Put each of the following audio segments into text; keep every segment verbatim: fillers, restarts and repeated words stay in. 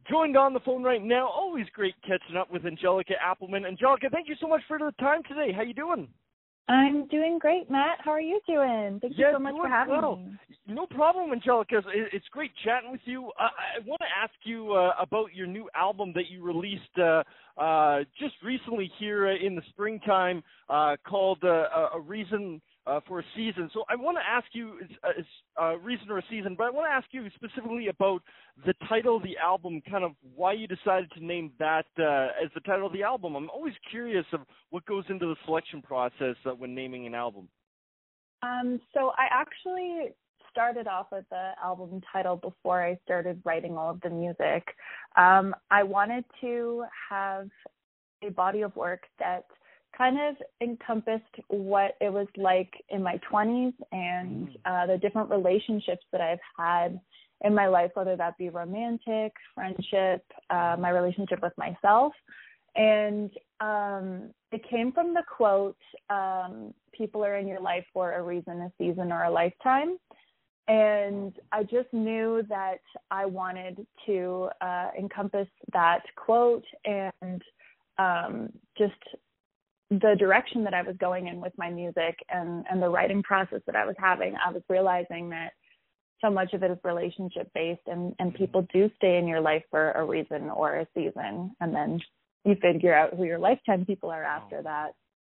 Joined on the phone right now. Always great catching up with Angelica Appleman. Angelica, thank you so much for the time today. How you doing? I'm doing great, Matt. How are you doing? Thank yeah, you so much for having well. me. No problem, Angelica. It's great chatting with you. Uh, I want to ask you uh, about your new album that you released uh, uh, just recently here in the springtime uh, called uh, A Reason uh, for a Season. So I want to ask you, it's a reason or a season, but I want to ask you specifically about the title of the album, kind of why you decided to name that uh, as the title of the album. I'm always curious of what goes into the selection process uh, when naming an album. Um, so I actually started off with the album title before I started writing all of the music. Um, I wanted to have a body of work that kind of encompassed what it was like in my twenties and uh, the different relationships that I've had in my life, whether that be romantic, friendship, uh, my relationship with myself. And um, it came from the quote, um, people are in your life for a reason, a season, or a lifetime. And I just knew that I wanted to uh, encompass that quote and um, just the direction that I was going in with my music and, and the writing process that I was having. I was realizing that so much of it is relationship based, and, and people do stay in your life for a reason or a season. And then you figure out who your lifetime people are after that.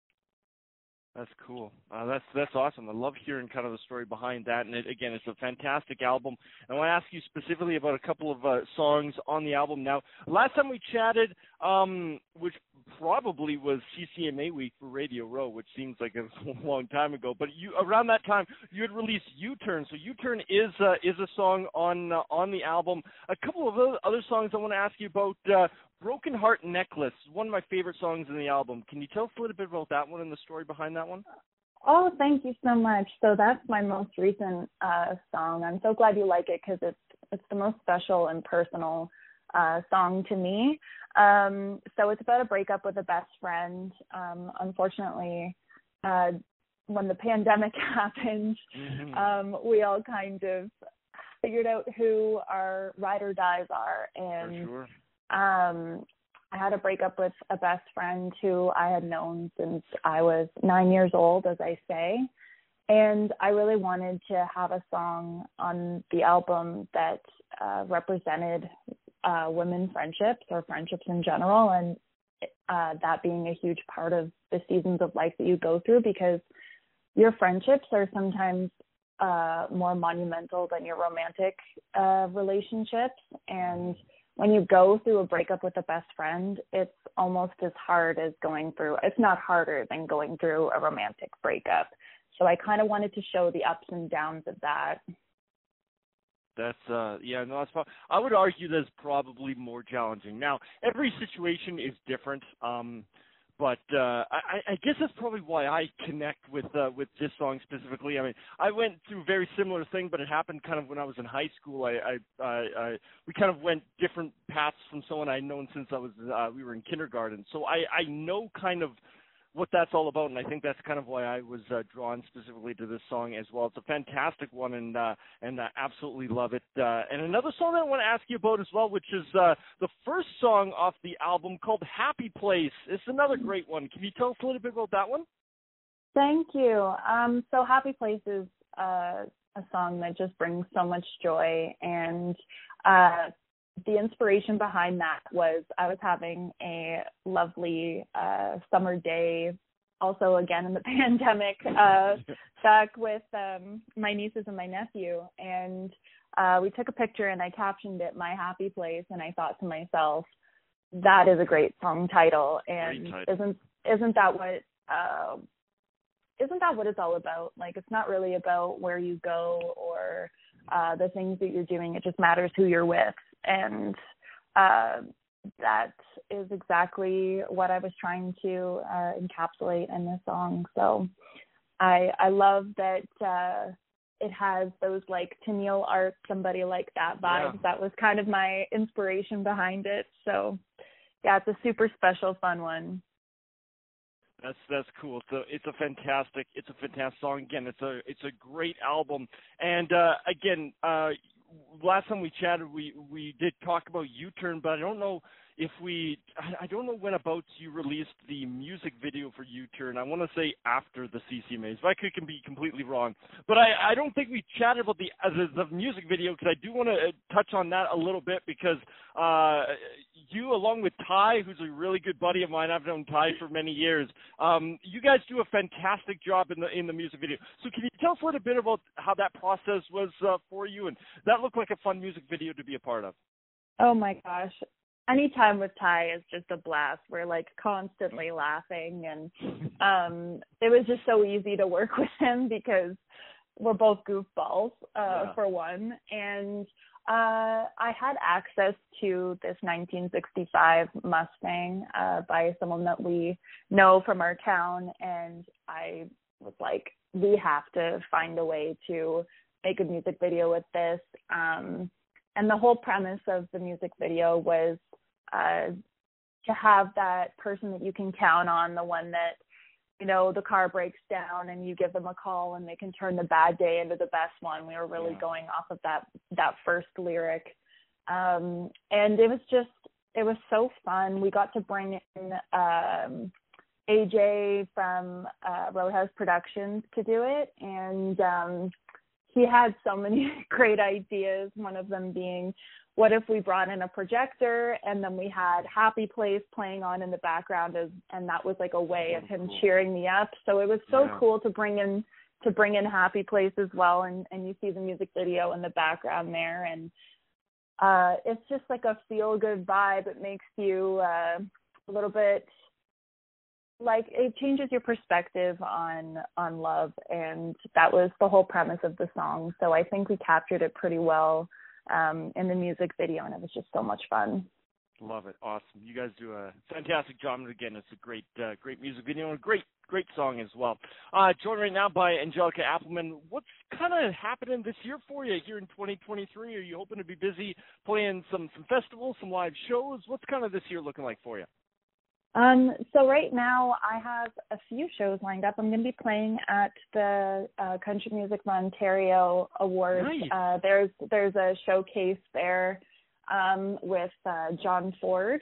That's cool. Uh, that's that's awesome. I love hearing kind of the story behind that. And it, again, it's a fantastic album. And I want to ask you specifically about a couple of uh, songs on the album. Now, last time we chatted, um, which probably was C C M A week for Radio Row, which seems like a long time ago. But you around that time, you had released U-Turn. So U-Turn is uh, is a song on uh, on the album. A couple of other songs I want to ask you about. Uh, Broken Heart Necklace, one of my favorite songs in the album. Can you tell us a little bit about that one and the story behind that one? Oh, thank you so much. So that's my most recent uh, song. I'm so glad you like it because it's it's the most special and personal uh, song to me. Um, so it's about a breakup with a best friend. Um, unfortunately, uh, when the pandemic happened, mm-hmm. um, we all kind of figured out who our ride or dies are. And For sure. Um, I had a breakup with a best friend who I had known since I was nine years old, as I say. And I really wanted to have a song on the album that uh, represented uh, women friendships or friendships in general, and uh, that being a huge part of the seasons of life that you go through, because your friendships are sometimes uh, more monumental than your romantic uh, relationships. And when you go through a breakup with a best friend, it's almost as hard as going through, it's not harder than going through a romantic breakup. So I kind of wanted to show the ups and downs of that. That's, uh, yeah, no, that's probably, I would argue that's probably more challenging. Now, every situation is different. Um, But uh, I, I guess that's probably why I connect with uh, with this song specifically. I mean, I went through a very similar thing, but it happened kind of when I was in high school. I, I, I, I we kind of went different paths from someone I'd known since I was uh, we were in kindergarten. So I, I know kind of what that's all about, and I think that's kind of why I was uh, drawn specifically to this song as well. It's a fantastic one, and uh, and I absolutely love it. Uh, and another song that I want to ask you about as well, which is uh, the first song off the album called Happy Place. It's another great one. Can you tell us a little bit about that one? Thank you. Um, so Happy Place is uh, a song that just brings so much joy, and uh, the inspiration behind that was I was having a lovely uh, summer day, also again in the pandemic, uh, back with um, my nieces and my nephew. And uh, we took a picture and I captioned it, My Happy Place. And I thought to myself, that is a great song title. And title. isn't isn't that what uh, isn't that what it's all about? Like, it's not really about where you go or uh, the things that you're doing. It just matters who you're with. And uh, that is exactly what I was trying to uh, encapsulate in this song. So I I love that uh, it has those like Tennille Art, Somebody Like That vibes. Yeah. That was kind of my inspiration behind it. So yeah, it's a super special, fun one. That's that's cool. It's a it's a fantastic it's a fantastic song. Again, it's a it's a great album. And uh, again, uh, last time we chatted, we we did talk about U-Turn, but I don't know if we, I don't know when abouts you released the music video for U-Turn. I want to say after the C C M As, but I could can be completely wrong. But I, I don't think we chatted about the uh, the, the music video, because I do want to touch on that a little bit, because uh, you, along with Ty, who's a really good buddy of mine, I've known Ty for many years. Um, you guys do a fantastic job in the in the music video. So can you tell us a little bit about how that process was uh, for you? And that looked like a fun music video to be a part of. Oh my gosh. Anytime with Ty is just a blast. We're like constantly laughing, and um, it was just so easy to work with him because we're both goofballs, uh, yeah. for one. And uh, I had access to this nineteen sixty-five Mustang uh, by someone that we know from our town, and I was like, we have to find a way to make a music video with this. Um, and the whole premise of the music video was uh, to have that person that you can count on, the one that, you know, the car breaks down and you give them a call and they can turn the bad day into the best one. We were really yeah. going off of that, that first lyric. Um, and it was just, it was so fun. We got to bring in um, A J from uh, Roadhouse Productions to do it. And um, he had so many great ideas, one of them being, what if we brought in a projector and then we had Happy Place playing on in the background, as, and that was like a way of him cheering me up. So it was so yeah. cool to bring in to bring in Happy Place as well, and, and you see the music video in the background there, and uh, it's just like a feel-good vibe. It makes you uh, a little bit like, it changes your perspective on on love, and that was the whole premise of the song. So I think we captured it pretty well um, in the music video, and it was just so much fun. Love it. Awesome. You guys do a fantastic job. And again, it's a great, uh, great music video and a great, great song as well. Uh, joined right now by Angelica Appleman. What's kind of happening this year for you here in twenty twenty-three? Are you hoping to be busy playing some, some festivals, some live shows? What's kind of this year looking like for you? Um, so right now I have a few shows lined up. I'm going to be playing at the uh, Country Music of Ontario Awards. Nice. Uh, there's there's a showcase there um, with uh, John Ford.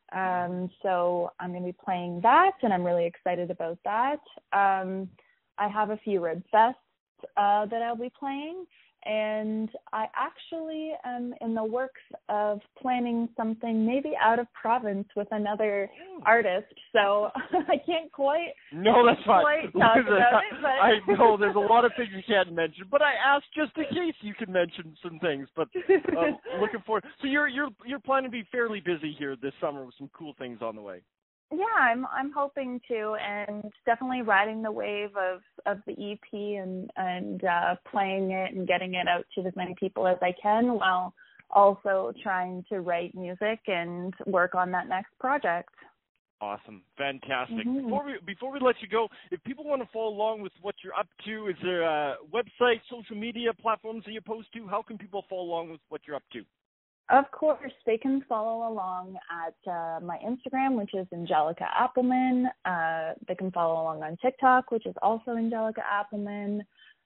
Um, so I'm going to be playing that, and I'm really excited about that. Um, I have a few Rib Fests uh, that I'll be playing. And I actually am in the works of planning something maybe out of province with another artist. So I can't quite, no, that's fine. quite talk about it. But I know there's a lot of things you can't mention, but I asked just in case you can mention some things. But uh, looking forward. So you're you're you're planning to be fairly busy here this summer with some cool things on the way. Yeah, I'm I'm hoping to, and definitely riding the wave of, of the E P and and uh, playing it and getting it out to as many people as I can, while also trying to write music and work on that next project. Awesome, fantastic. Mm-hmm. Before we before we let you go, if people want to follow along with what you're up to, is there a website, social media platforms that you post to? How can people follow along with what you're up to? Of course, they can follow along at uh, my Instagram, which is Angelica Appleman. Uh, they can follow along on TikTok, which is also Angelica Appleman.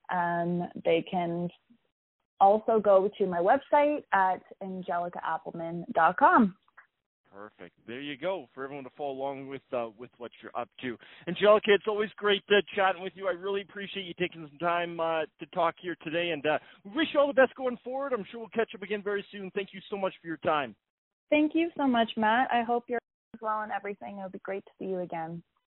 Um, they can also go to my website at angelica appleman dot com. Perfect. There you go, for everyone to follow along with uh, with what you're up to. Angelica, it's always great uh, chatting with you. I really appreciate you taking some time uh, to talk here today, and uh, we wish you all the best going forward. I'm sure we'll catch up again very soon. Thank you so much for your time. Thank you so much, Matt. I hope you're well and everything. It would be great to see you again.